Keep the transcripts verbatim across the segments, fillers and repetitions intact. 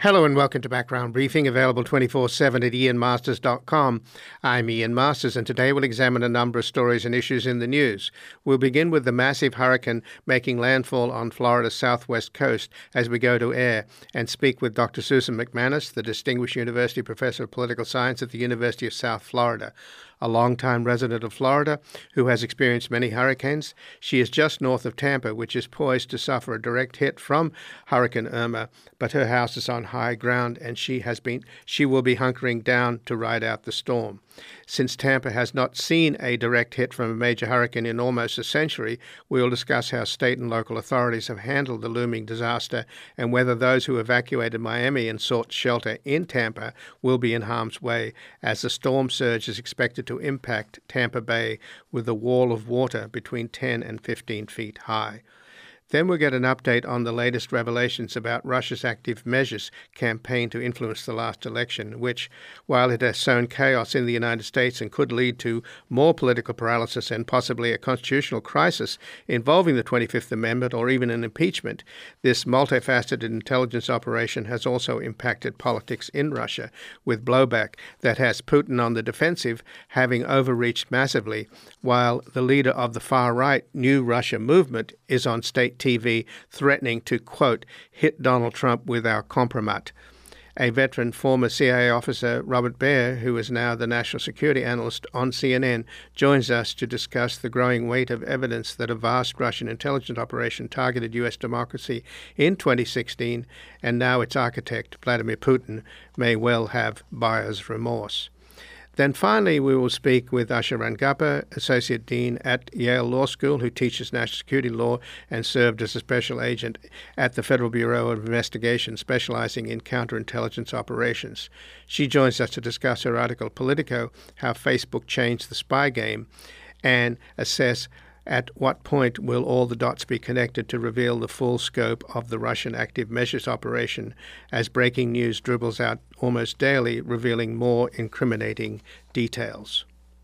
Hello and welcome to Background Briefing, available twenty-four seven at ian masters dot com. I'm Ian Masters, and today we'll examine a number of stories and issues in the news. We'll begin with the massive hurricane making landfall on Florida's southwest coast as we go to air, and speak with Doctor Susan McManus, the Distinguished University Professor of Political Science at the University of South Florida. A longtime resident of Florida who has experienced many hurricanes. She is just north of Tampa, which is poised to suffer a direct hit from Hurricane Irma, but her house is on high ground and she has been she will be hunkering down to ride out the storm. Since Tampa has not seen a direct hit from a major hurricane in almost a century, we will discuss how state and local authorities have handled the looming disaster and whether those who evacuated Miami and sought shelter in Tampa will be in harm's way as the storm surge is expected to impact Tampa Bay with a wall of water between ten and fifteen feet high. Then we'll get an update on the latest revelations about Russia's Active Measures campaign to influence the last election, which, while it has sown chaos in the United States and could lead to more political paralysis and possibly a constitutional crisis involving the twenty-fifth Amendment or even an impeachment, this multifaceted intelligence operation has also impacted politics in Russia, with blowback that has Putin on the defensive, having overreached massively, while the leader of the far-right New Russia movement is on state T V threatening to, quote, hit Donald Trump with our compromat. A veteran former C I A officer, Robert Baer, who is now the national security analyst on C N N, joins us to discuss the growing weight of evidence that a vast Russian intelligence operation targeted U S democracy in twenty sixteen, and now its architect, Vladimir Putin, may well have buyer's remorse. Then finally, we will speak with Asha Rangappa, Associate Dean at Yale Law School, who teaches national security law and served as a special agent at the Federal Bureau of Investigation, specializing in counterintelligence operations. She joins us to discuss her article, Politico, How Facebook Changed the Spy Game, and assess at what point will all the dots be connected to reveal the full scope of the Russian Active Measures operation, as breaking news dribbles out almost daily, revealing more incriminating details.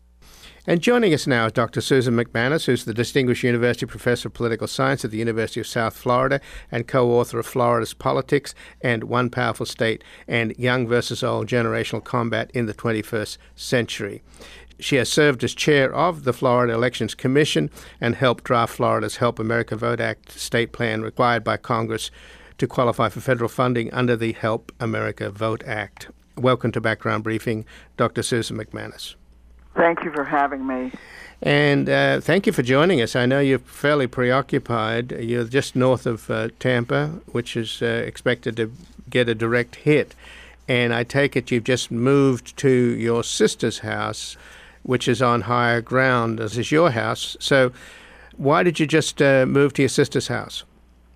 And joining us now is Doctor Susan McManus, who's the Distinguished University Professor of Political Science at the University of South Florida and co-author of Florida's Politics and One Powerful State and Young versus Old Generational Combat in the twenty-first Century. She has served as chair of the Florida Elections Commission and helped draft Florida's Help America Vote Act state plan required by Congress to qualify for federal funding under the Help America Vote Act. Welcome to Background Briefing, Doctor Susan McManus. Thank you for having me. And uh, thank you for joining us. I know you're fairly preoccupied. You're just north of uh, Tampa, which is uh, expected to get a direct hit. And I take it you've just moved to your sister's house, which is on higher ground, as is your house. So why did you just uh, move to your sister's house?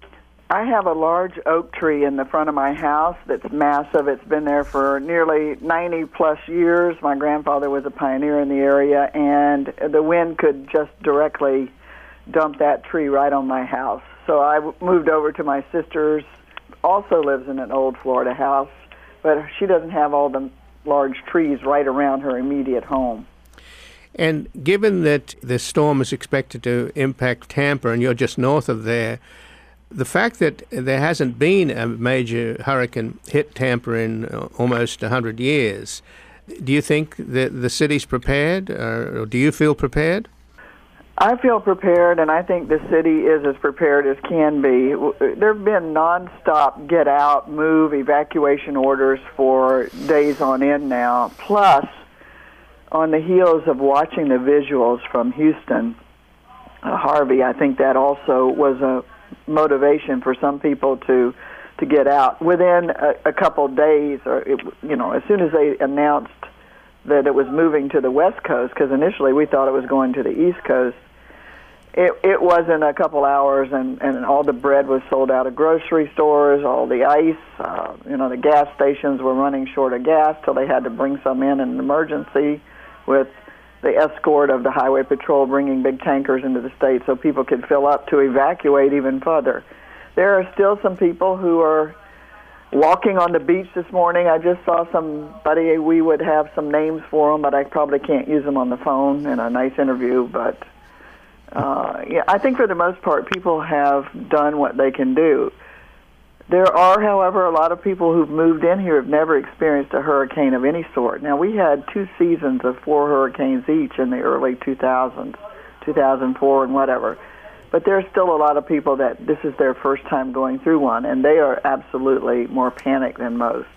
I have a large oak tree in the front of my house that's massive. It's been there for nearly ninety plus years. My grandfather was a pioneer in the area, and the wind could just directly dump that tree right on my house. So I moved over to my sister's, also lives in an old Florida house, but she doesn't have all the large trees right around her immediate home. And given that the storm is expected to impact Tampa and you're just north of there, the fact that there hasn't been a major hurricane hit Tampa in almost one hundred years, do you think that the city's prepared, or do you feel prepared? I feel prepared, and I think the city is as prepared as can be. There have been nonstop get out, move, evacuation orders for days on end now, plus on the heels of watching the visuals from Houston, uh, Harvey, I think that also was a motivation for some people to to get out. Within a, a couple days, or it, you know, as soon as they announced that it was moving to the West Coast, because initially we thought it was going to the East Coast, it it was in a couple hours, and, and all the bread was sold out of grocery stores, all the ice, uh, you know, the gas stations were running short of gas till they had to bring some in in an emergency, with the escort of the Highway Patrol bringing big tankers into the state so people could fill up to evacuate even further. There are still some people who are walking on the beach this morning. I just saw somebody, we would have some names for them, but I probably can't use them on the phone in a nice interview. But uh, yeah, I think for the most part, people have done what they can do. There are, however, a lot of people who've moved in here have never experienced a hurricane of any sort. Now, we had two seasons of four hurricanes each in the early two thousands, two thousand four and whatever. But there's still a lot of people that this is their first time going through one, and they are absolutely more panicked than most,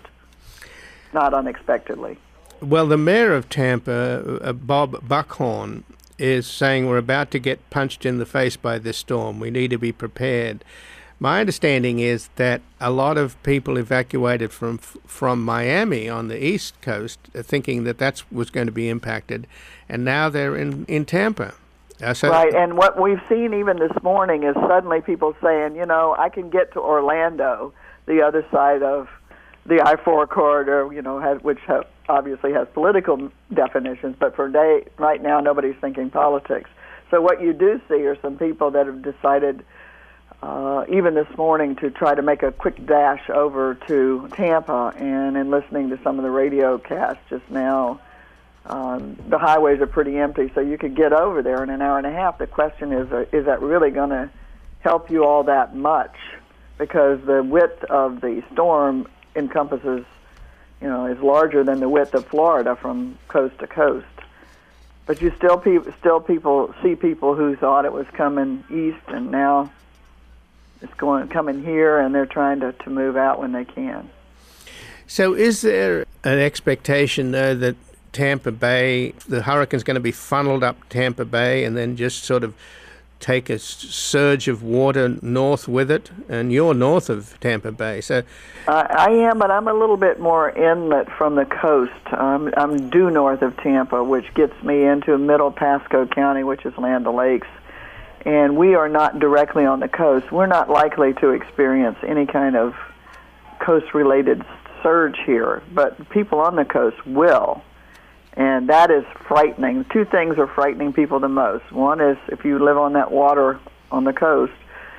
not unexpectedly. Well, the mayor of Tampa, uh, Bob Buckhorn, is saying we're about to get punched in the face by this storm. We need to be prepared. My understanding is that a lot of people evacuated from from Miami on the East Coast thinking that that was going to be impacted, and now they're in, in Tampa. Uh, so right, and what we've seen even this morning is suddenly people saying, you know, I can get to Orlando, the other side of the I four corridor, you know, has, which have, obviously has political definitions, but for day, right now nobody's thinking politics. So what you do see are some people that have decided Uh, even this morning to try to make a quick dash over to Tampa, and in listening to some of the radio casts just now, um, the highways are pretty empty, so you could get over there in an hour and a half. The question is, uh, is that really going to help you all that much? Because the width of the storm encompasses, you know, is larger than the width of Florida from coast to coast. But you still, pe- still people see people who thought it was coming east, and now it's going coming here, and they're trying to, to move out when they can. So is there an expectation, though, that Tampa Bay, the hurricane's going to be funneled up Tampa Bay and then just sort of take a surge of water north with it? And you're north of Tampa Bay, so... Uh, I am, but I'm a little bit more inlet from the coast. Um, I'm due north of Tampa, which gets me into middle Pasco County, which is Land O'Lakes. And we are not directly on the coast. We're not likely to experience any kind of coast-related surge here, but people on the coast will, and that is frightening. Two things are frightening people the most. One is if you live on that water on the coast,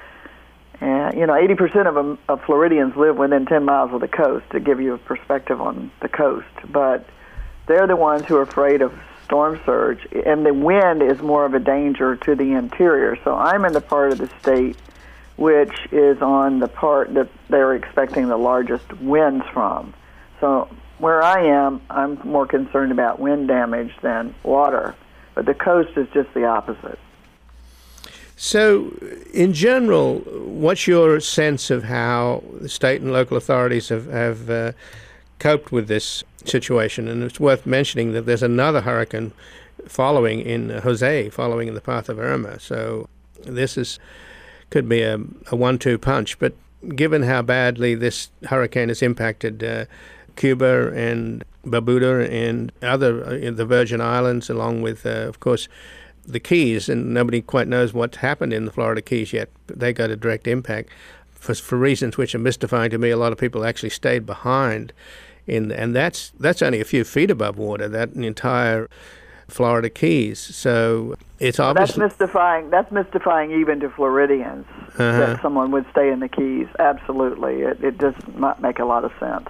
and you know, eighty percent of, them, of Floridians live within ten miles of the coast, to give you a perspective on the coast, but they're the ones who are afraid of storm surge, and the wind is more of a danger to the interior. So I'm in the part of the state which is on the part that they're expecting the largest winds from. So where I am, I'm more concerned about wind damage than water, but the coast is just the opposite. So, in general, what's your sense of how the state and local authorities have, have uh, coped with this situation? And it's worth mentioning that there's another hurricane following in uh, Jose, following in the path of Irma. So this is could be a, a one two punch. But given how badly this hurricane has impacted uh, Cuba and Barbuda and other uh, the Virgin Islands, along with, uh, of course, the Keys, and nobody quite knows what's happened in the Florida Keys yet, but they got a direct impact. For, for reasons which are mystifying to me, a lot of people actually stayed behind. In, and that's that's only a few feet above water, that entire Florida Keys. So it's obviously... That's mystifying. That's mystifying even to Floridians, uh-huh. that someone would stay in the Keys. Absolutely. It, it does not make a lot of sense.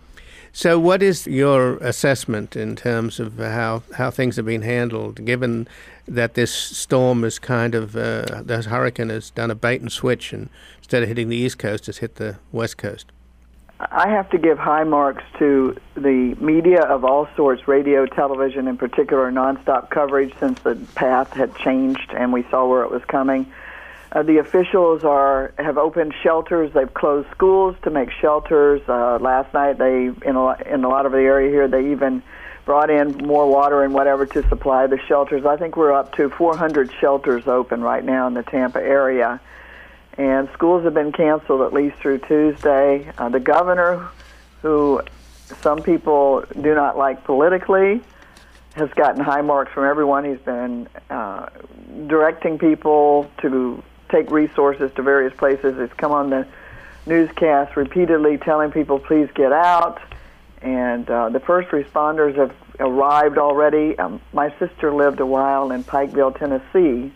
So what is your assessment in terms of how, how things have been handled, given that this storm is kind of, uh, this hurricane has done a bait and switch, and instead of hitting the East Coast, it's hit the West Coast? I have to give high marks to the media of all sorts, radio, television in particular, nonstop coverage since the path had changed and we saw where it was coming. Uh, the officials are have opened shelters. They've closed schools to make shelters. Uh, last night, they in a, in a lot of the area here, they even brought in more water and whatever to supply the shelters. I think we're up to four hundred shelters open right now in the Tampa area. And schools have been canceled at least through Tuesday. Uh, the governor, who some people do not like politically, has gotten high marks from everyone. He's been uh, directing people to take resources to various places. He's come on the newscast repeatedly telling people, please get out. And uh, the first responders have arrived already. Um, my sister lived a while in Pikeville, Tennessee,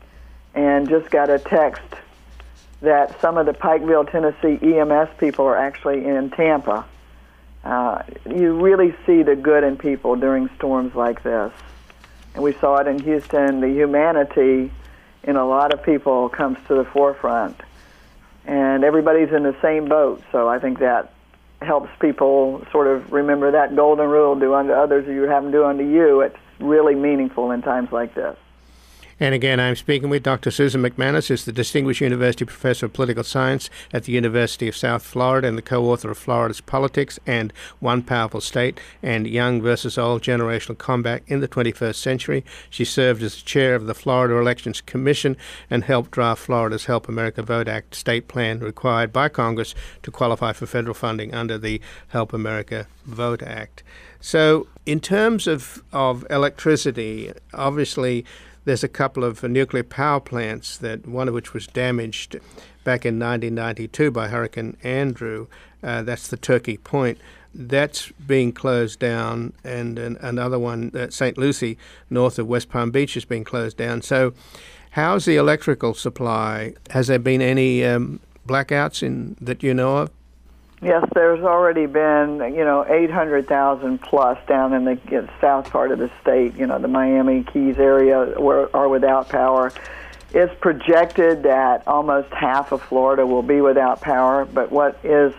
and just got a text that some of the Pikeville, Tennessee E M S people are actually in Tampa. Uh, you really see the good in people during storms like this. And we saw it in Houston. The humanity in a lot of people comes to the forefront. and everybody's in the same boat. So I think that helps people sort of remember that golden rule: do unto others as you would have them do unto you. It's really meaningful in times like this. And again, I'm speaking with Doctor Susan McManus, who's the Distinguished University Professor of Political Science at the University of South Florida and the co-author of Florida's Politics and One Powerful State and Young versus Old: Generational Combat in the twenty-first Century. She served as chair of the Florida Elections Commission and helped draft Florida's Help America Vote Act state plan required by Congress to qualify for federal funding under the Help America Vote Act. So in terms of, of electricity, obviously there's a couple of nuclear power plants, that one of which was damaged back in nineteen ninety-two by Hurricane Andrew. Uh, that's the Turkey Point. That's being closed down, and, and another one, uh, Saint Lucie, north of West Palm Beach, is being closed down. So how's the electrical supply? Has there been any um, blackouts in that you know of? Yes, there's already been, you know, eight hundred thousand plus down in the you know, south part of the state, you know, the Miami Keys area where are without power. It's projected that almost half of Florida will be without power, but what is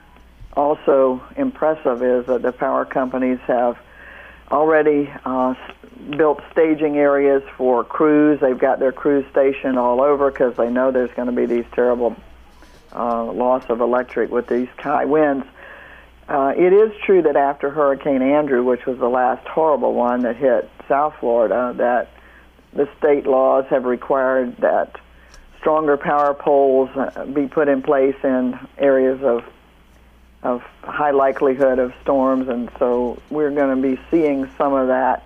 also impressive is that the power companies have already uh, built staging areas for crews. They've got their crews stationed all over because they know there's going to be these terrible Uh, loss of electric with these high winds. Uh, it is true that after Hurricane Andrew, which was the last horrible one that hit South Florida, that the state laws have required that stronger power poles uh, be put in place in areas of of high likelihood of storms, and so we're going to be seeing some of that,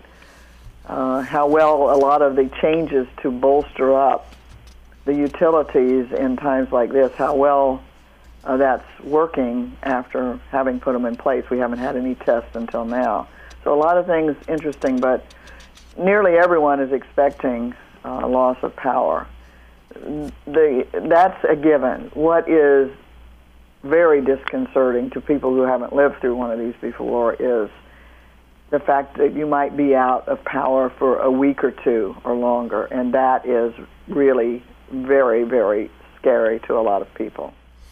uh, how well a lot of the changes to bolster up the utilities in times like this, how well uh, that's working after having put them in place. We haven't had any tests until now. So a lot of things interesting, but nearly everyone is expecting uh, loss of power. The, that's a given. What is very disconcerting to people who haven't lived through one of these before is the fact that you might be out of power for a week or two or longer, and that is really very, very scary to a lot of people.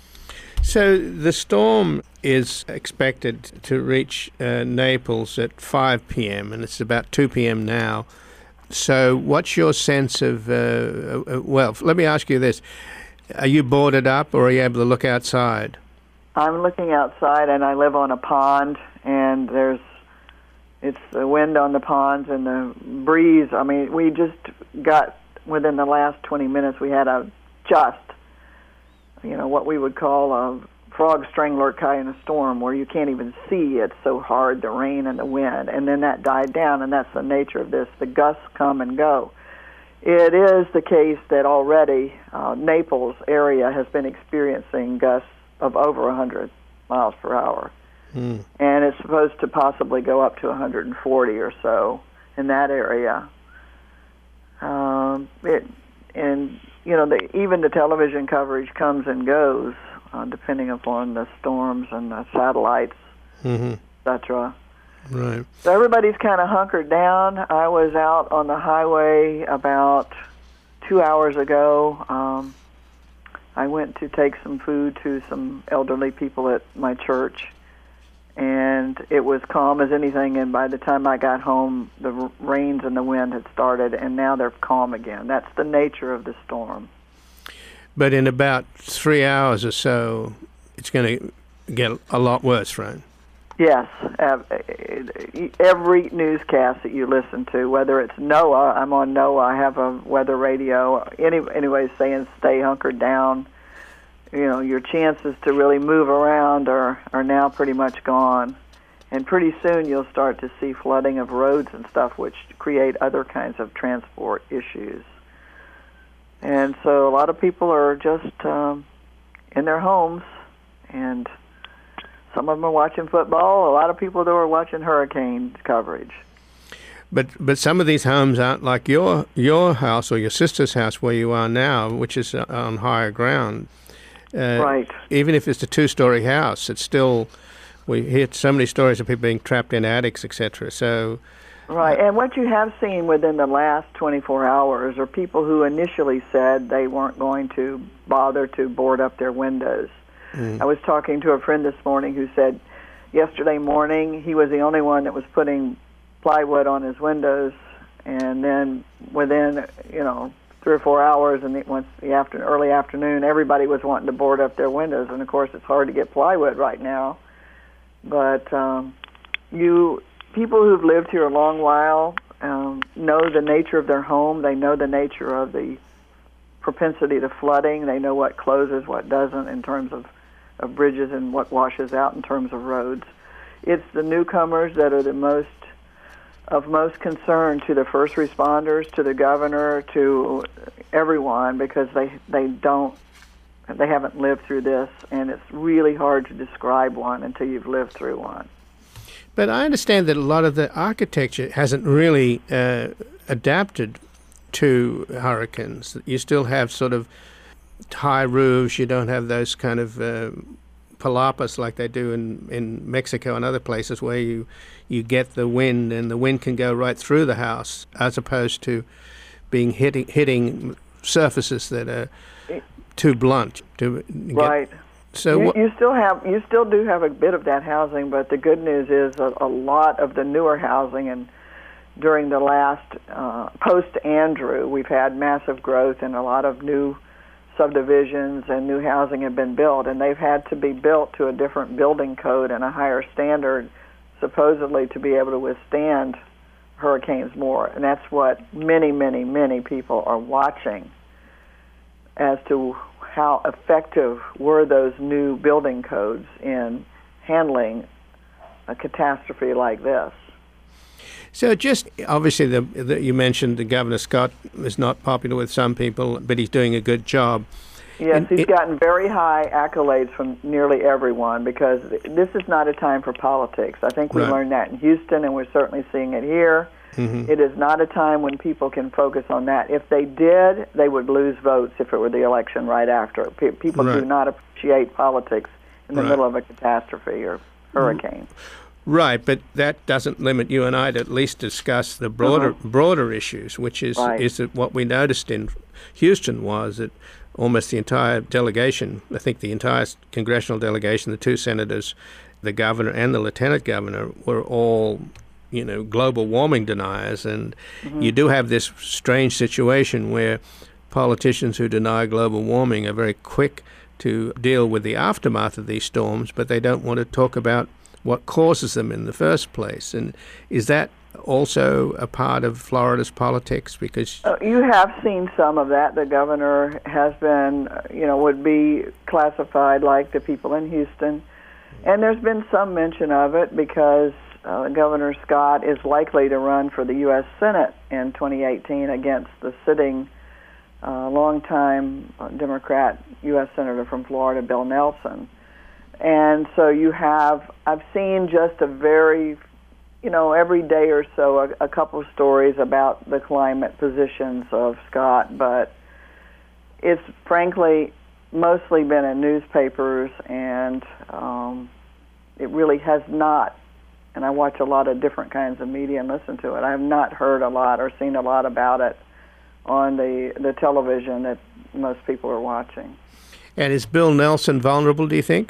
So the storm is expected to reach uh, Naples at five p.m. and it's about two p.m. now. So what's your sense of, uh, uh, well, let me ask you this. Are you boarded up or are you able to look outside? I'm looking outside, and I live on a pond, and there's, it's the wind on the ponds and the breeze. I mean, we just got, within the last twenty minutes, we had a just, you know, what we would call a frog strangler kind of storm where you can't even see. It's so hard, the rain and the wind. And then that died down, and that's the nature of this. The gusts come and go. It is the case that already uh, Naples area has been experiencing gusts of over one hundred miles per hour. Mm. And it's supposed to possibly go up to one hundred forty or so in that area. Um, it, and, you know, the, even the television coverage comes and goes, uh, depending upon the storms and the satellites, mm-hmm. et cetera. Right. So everybody's kind of hunkered down. I was out on the highway about two hours ago. Um, I went to take some food to some elderly people at my church, and it was calm as anything, and by the time I got home, the r- rains and the wind had started, and now they're calm again. That's the nature of the storm. But in about three hours or so, it's going to get a lot worse, right? Yes. Uh, every newscast that you listen to, whether it's NOAA, I'm on NOAA, I have a weather radio, any, anyway, saying stay hunkered down. You know, your chances to really move around are, are now pretty much gone. And pretty soon you'll start to see flooding of roads and stuff, which create other kinds of transport issues. And so a lot of people are just um, in their homes, and some of them are watching football. A lot of people, though, are watching hurricane coverage. But but some of these homes aren't like your your house or your sister's house where you are now, which is on higher ground. Uh, right. Even if it's a two-story house, it's still, we hear so many stories of people being trapped in attics, et cetera. So Right, and what you have seen within the last twenty-four hours are people who initially said they weren't going to bother to board up their windows. Mm. I was talking to a friend this morning who said yesterday morning he was the only one that was putting plywood on his windows, and then within, you know, three or four hours, and once the after, early afternoon, everybody was wanting to board up their windows. And of course, it's hard to get plywood right now. But um, you, people who've lived here a long while um, know the nature of their home. They know the nature of the propensity to flooding. They know what closes, what doesn't, in terms of, of bridges, and what washes out in terms of roads. It's the newcomers that are the most of most concern to the first responders, to the governor, to everyone, because they they don't they haven't lived through this, and it's really hard to describe one until you've lived through one. But I understand that a lot of the architecture hasn't really uh, adapted to hurricanes. You still have sort of high roofs. You don't have those kind of uh, palapas like they do in, in Mexico and other places where you you get the wind, and the wind can go right through the house, as opposed to being hitting hitting surfaces that are too blunt to get. Right. So you, what, you still have you still do have a bit of that housing, but the good news is a, a lot of the newer housing, and during the last uh, post Andrew, we've had massive growth in a lot of new subdivisions, and new housing have been built, and they've had to be built to a different building code and a higher standard, supposedly to be able to withstand hurricanes more. And that's what many, many, many people are watching as to how effective were those new building codes in handling a catastrophe like this. So just obviously, the, the, you mentioned the Governor Scott is not popular with some people, but he's doing a good job. Yes, and he's it, gotten very high accolades from nearly everyone, because this is not a time for politics. I think we right. learned that in Houston, and we're certainly seeing it here. Mm-hmm. It is not a time when people can focus on that. If they did, they would lose votes if it were the election right after. P- people right. do not appreciate politics in the right. middle of a catastrophe or hurricane. Right, but that doesn't limit you and I to at least discuss the broader uh-huh. broader issues, which is right. is that what we noticed in Houston was that almost the entire delegation, I think the entire congressional delegation, the two senators, the governor and the lieutenant governor, were all, you know, global warming deniers. And mm-hmm. you do have this strange situation where politicians who deny global warming are very quick to deal with the aftermath of these storms, but they don't want to talk about what causes them in the first place. And is that also a part of Florida's politics? Because uh, you have seen some of that. The governor has been, you know, would be classified like the people in Houston. And there's been some mention of it because uh, Governor Scott is likely to run for the U S Senate in twenty eighteen against the sitting uh, longtime Democrat U S Senator from Florida, Bill Nelson. And so you have, I've seen just a very, you know, every day or so, a, a couple of stories about the climate positions of Scott, but it's frankly mostly been in newspapers, and um, it really has not, and I watch a lot of different kinds of media and listen to it, I have not heard a lot or seen a lot about it on the, the television that most people are watching. And is Bill Nelson vulnerable, do you think?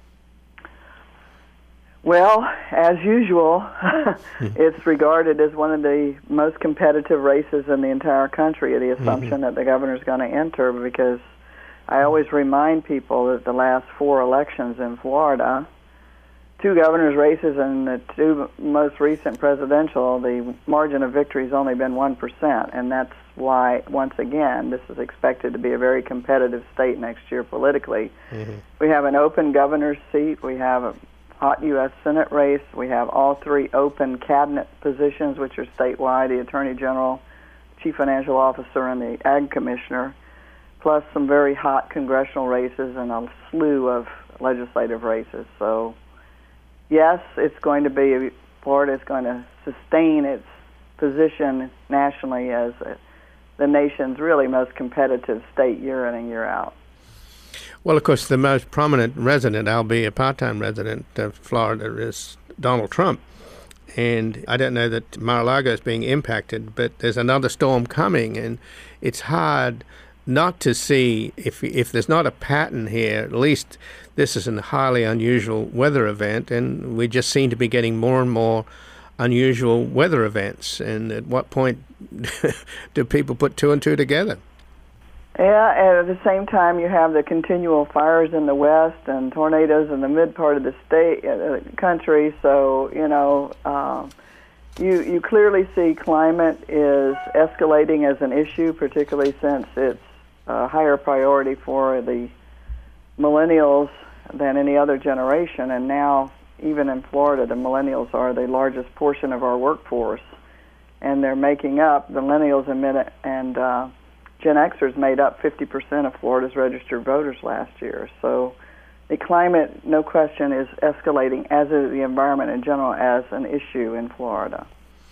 Well, as usual, it's regarded as one of the most competitive races in the entire country, the assumption mm-hmm. that the governor's going to enter, because I always remind people that the last four elections in Florida, two governor's races and the two most recent presidential, the margin of victory has only been one percent, and that's why, once again, this is expected to be a very competitive state next year politically. Mm-hmm. We have an open governor's seat, we have a hot U S Senate race. We have all three open cabinet positions, which are statewide, the Attorney General, Chief Financial Officer, and the Ag Commissioner, plus some very hot congressional races and a slew of legislative races. So, yes, it's going to be, Florida is going to sustain its position nationally as the nation's really most competitive state year in and year out. Well, of course, the most prominent resident, albeit a part-time resident of Florida, is Donald Trump. And I don't know that Mar-a-Lago is being impacted, but there's another storm coming, and it's hard not to see, if if there's not a pattern here, at least this is a highly unusual weather event, and we just seem to be getting more and more unusual weather events. And at what point do people put two and two together? Yeah, and at the same time, you have the continual fires in the west and tornadoes in the mid part of the state, uh, country. So, you know, uh, you you clearly see climate is escalating as an issue, particularly since it's a higher priority for the millennials than any other generation. And now, even in Florida, the millennials are the largest portion of our workforce, and they're making up, the millennials and, and uh, Gen Xers made up fifty percent of Florida's registered voters last year. So the climate, no question, is escalating, as is the environment in general, as an issue in Florida.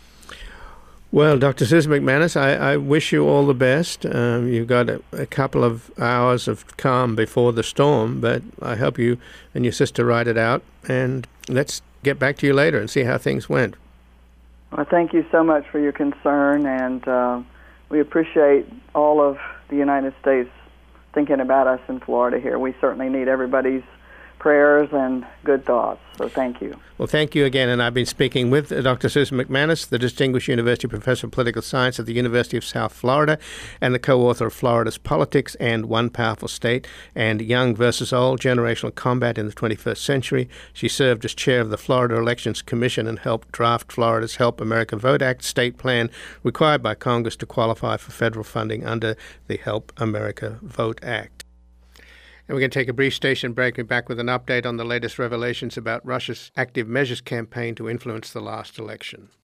Well, Doctor Susan McManus, I, I wish you all the best. Um, you've got a, a couple of hours of calm before the storm, but I hope you and your sister ride it out, and let's get back to you later and see how things went. Well, thank you so much for your concern, and uh, we appreciate all of the United States thinking about us in Florida here. We certainly need everybody's prayers and good thoughts, so thank you. Well, thank you again, and I've been speaking with Doctor Susan McManus, the Distinguished University Professor of Political Science at the University of South Florida and the co-author of Florida's Politics and One Powerful State and Young versus Old, Generational Combat in the twenty-first Century. She served as chair of the Florida Elections Commission and helped draft Florida's Help America Vote Act state plan required by Congress to qualify for federal funding under the Help America Vote Act. And we're going to take a brief station break. We're back with an update on the latest revelations about Russia's active measures campaign to influence the last election.